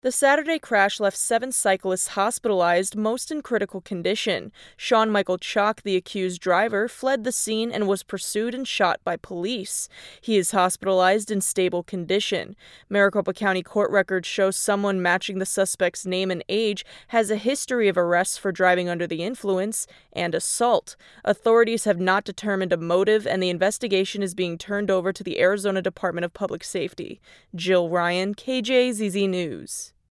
The Saturday crash left 7 cyclists hospitalized, most in critical condition. Sean Michael Chalk, the accused driver, fled the scene and was pursued and shot by police. He is hospitalized in stable condition. Maricopa County court records show someone matching the suspect's name and age has a history of arrests for driving under the influence and assault. Authorities have not determined a motive, and the investigation is being turned over to the Arizona Department of Public Safety. Jill Ryan, KJZZ News.